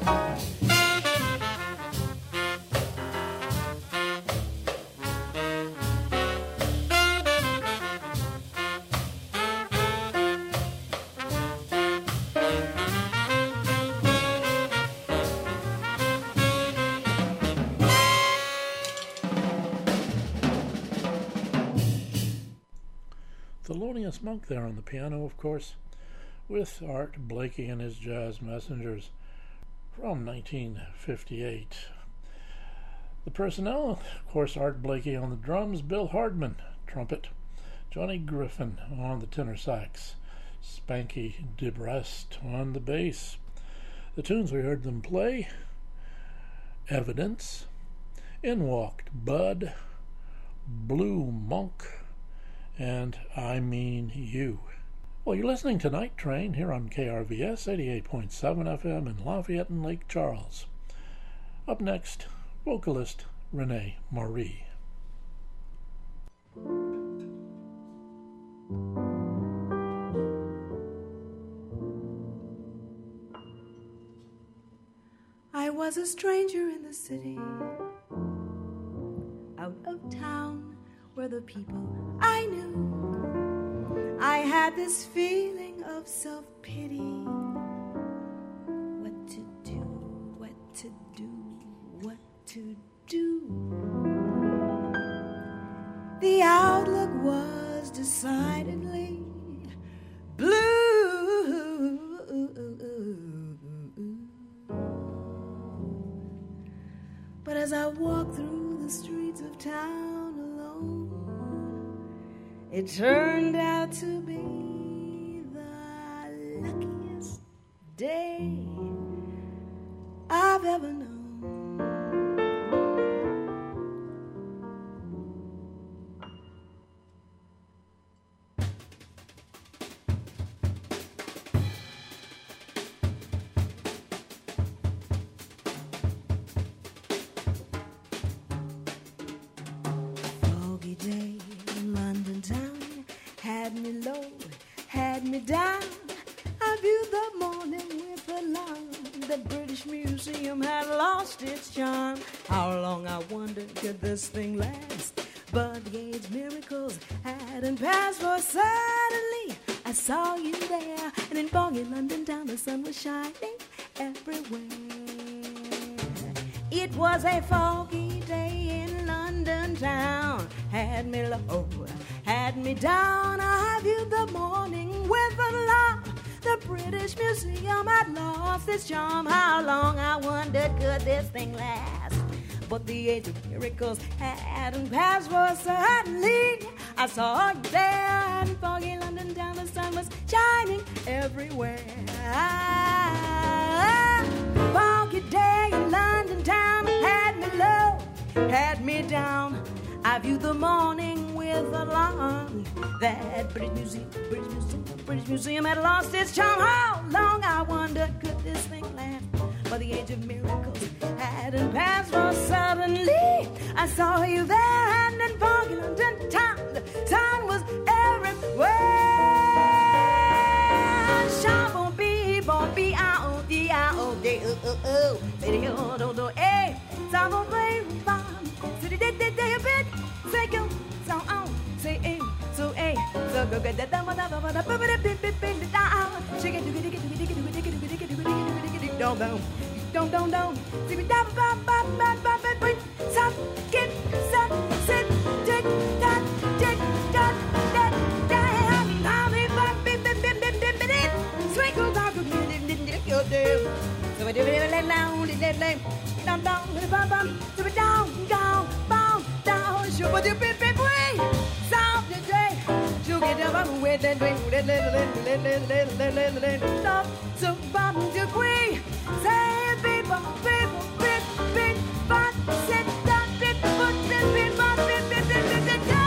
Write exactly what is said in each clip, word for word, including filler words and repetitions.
Thelonious Monk there on the piano, of course, with Art Blakey and his Jazz Messengers from nineteen fifty-eight. The personnel, of course, Art Blakey on the drums, Bill Hardman, trumpet, Johnny Griffin on the tenor sax, Spanky DeBrest on the bass. The tunes we heard them play: Evidence, In Walked Bud, Blue Monk, and I Mean You. Well, you're listening to Night Train here on K R V S eighty-eight point seven F M in Lafayette and Lake Charles. Up next, vocalist Renee Marie. I was a stranger in the city, out of town, where the people I knew. I had this feeling of self-pity. What to do, what to do, what to do. The outlook was decidedly blue. But as I walked through the streets of town alone, it turned out to be the luckiest day I've ever known. Foggy day in London town had me low, had me down. I viewed the morning with alarm. The British Museum had lost its charm. How long, I wondered, could this thing last? But the age miracles hadn't passed, for suddenly I saw you there. And in foggy London town the sun was shining everywhere. It was a foggy day in London town. Had me low, had me down. I viewed the morning with alarm. The British Museum had lost its charm. How long, I wondered, could this thing last? But the age of miracles hadn't passed, for suddenly I saw you there. In foggy London town the sun was shining everywhere. Foggy day in London town had me low, had me down. I viewed the morning with alarm. That British Museum, British Museum, British Museum had lost its charm. How long, I wondered, could this thing last? But the age of miracles hadn't passed, for suddenly I saw you there. And in foggy London town the sun was everywhere. Shabon be bon be out the out day oh oh oh baby oh do do eh shabon be bon city day day day a bit say go so on say eh so eh so go get that da da da da ba ba bip bip bip down shake it dig it dig it dig it dig it dig it dig it dig it dig it down down down down down dig it down ba ba ba ba ba stop get stop sit dig that dig that that that now me ba bip bip bip bip bip bip swing go down go dig dig dig your day so we do it let down let down down down bam bam so we down down down down show but you bip bip way stop the day you get down with that way let let let let let let let let stop so bam you way say people people bip bip but sit down bip but bip bip but bip bip bip bip go.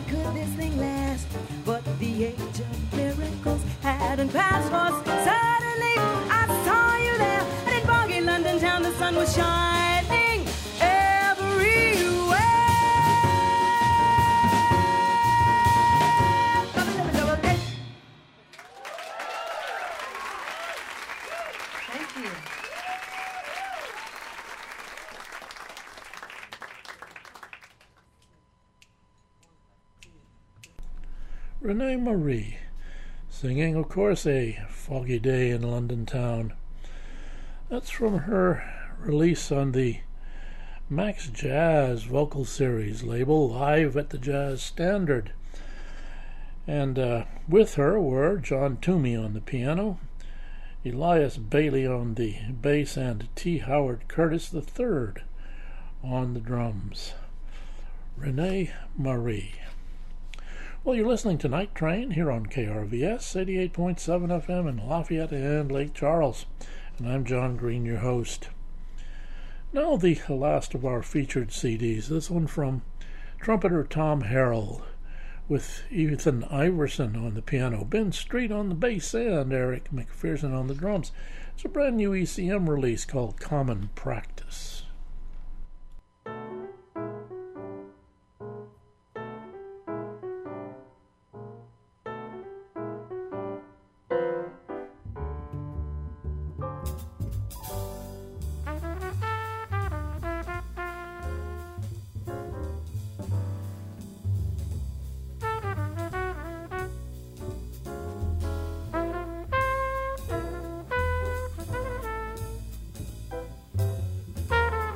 could this thing last? But the age of miracles hadn't passed, for suddenly I saw you there. And in foggy London town the sun was shining everywhere. Thank you. Renee Marie, singing, of course, A Foggy Day in London Town. That's from her release on the Max Jazz Vocal Series label, Live at the Jazz Standard. And uh, with her were John Toomey on the piano, Elias Bailey on the bass, and T. Howard Curtis the third on the drums. Renee Marie. Well, you're listening to Night Train here on K R V S eighty-eight point seven F M in Lafayette and Lake Charles, and I'm John Green, your host. Now the last of our featured C Ds, this one from trumpeter Tom Harrell, with Ethan Iverson on the piano, Ben Street on the bass, and Eric McPherson on the drums. It's a brand new E C M release called Common Practice. Thank you.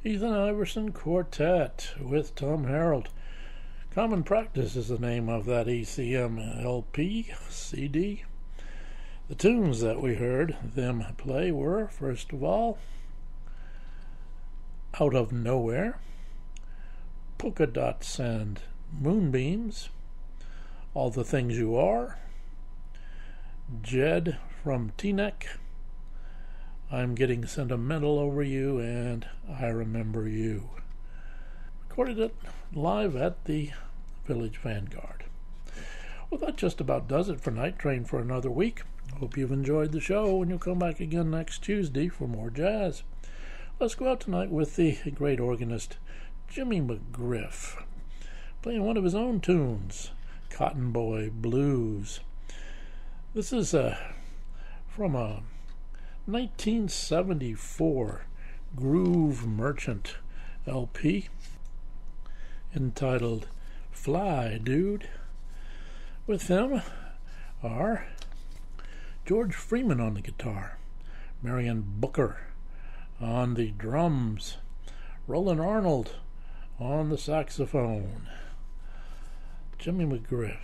Ethan Iverson Quartet with Tom Harold. Common Practice is the name of that E C M L P, C D. The tunes that we heard them play were, first of all, Out of Nowhere, Polka Dots and Moonbeams, All the Things You Are, Jed from Teaneck, I'm Getting Sentimental Over You, and I Remember You. Recorded it live at the Village Vanguard. Well, that just about does it for Night Train for another week. Hope you've enjoyed the show, and you'll come back again next Tuesday for more jazz. Let's go out tonight with the great organist Jimmy McGriff, playing one of his own tunes, Cotton Boy Blues. This is uh, from a nineteen seventy-four Groove Merchant L P entitled Fly Dude. With them are George Freeman on the guitar, Marion Booker on the drums, Roland Arnold on the saxophone, Jimmy McGriff.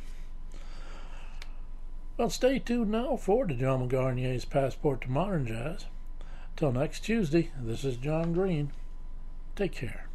Well, stay tuned now for Djalma Garnier's Passport to Modern Jazz. Till next Tuesday, this is John Green. Take care.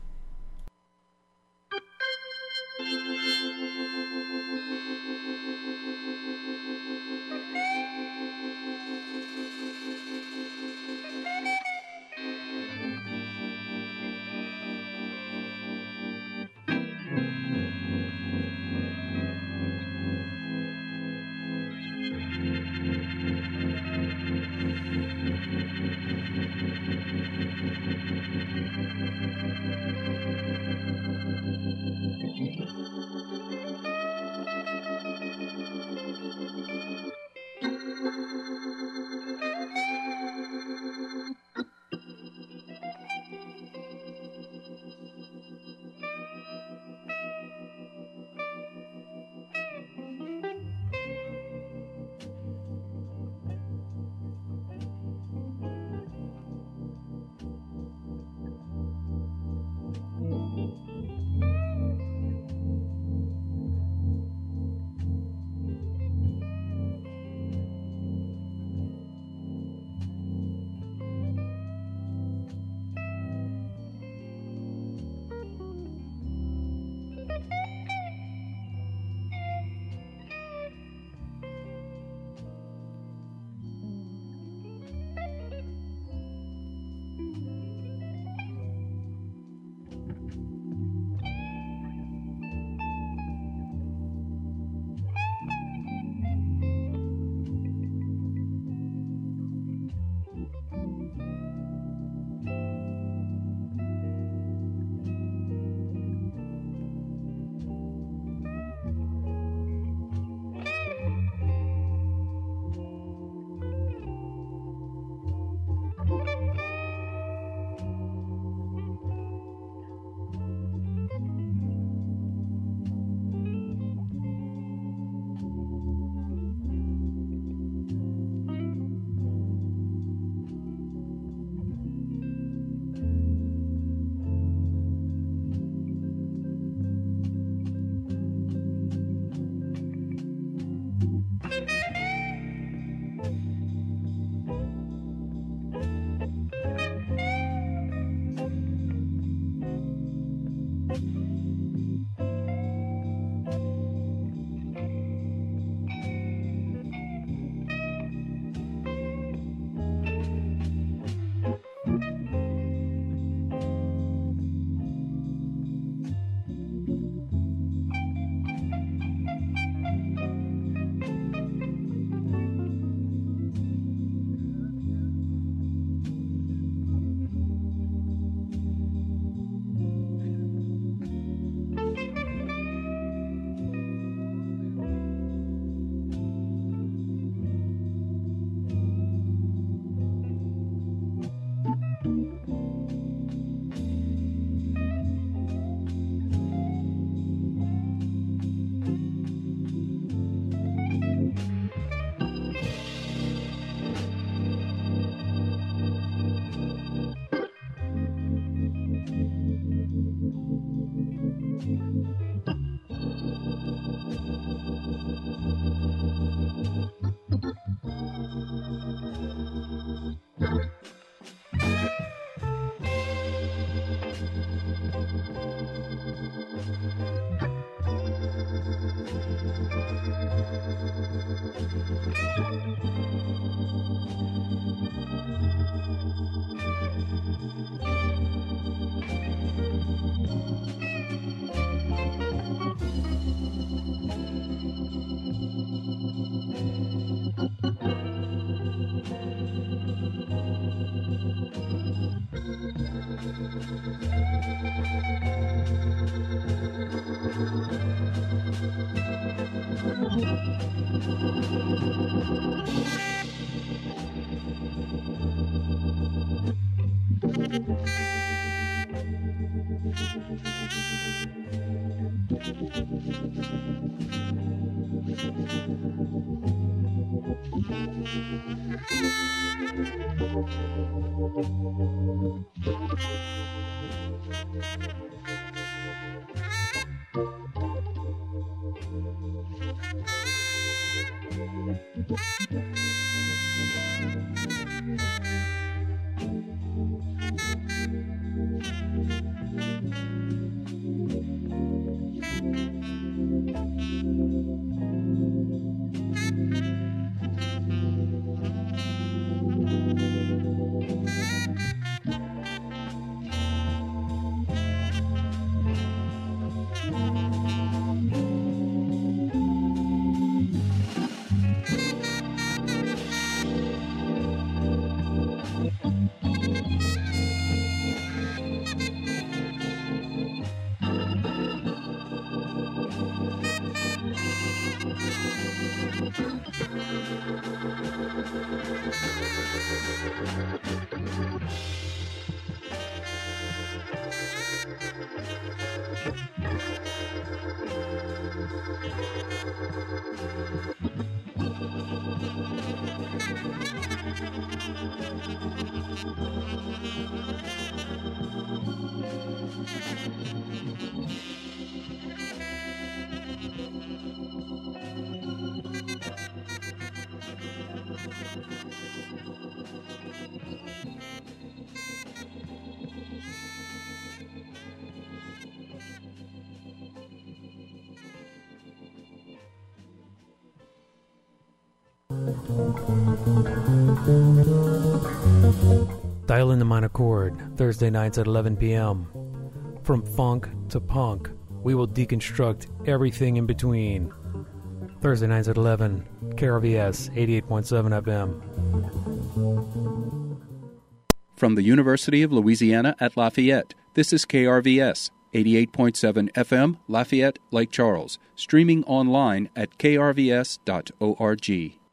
Dial in the minor chord, Thursday nights at eleven p.m. From funk to punk, we will deconstruct everything in between. Thursday nights at eleven, K R V S eighty-eight point seven F M. From the University of Louisiana at Lafayette, this is K R V S eighty-eight point seven F M, Lafayette, Lake Charles, streaming online at k r v s dot org.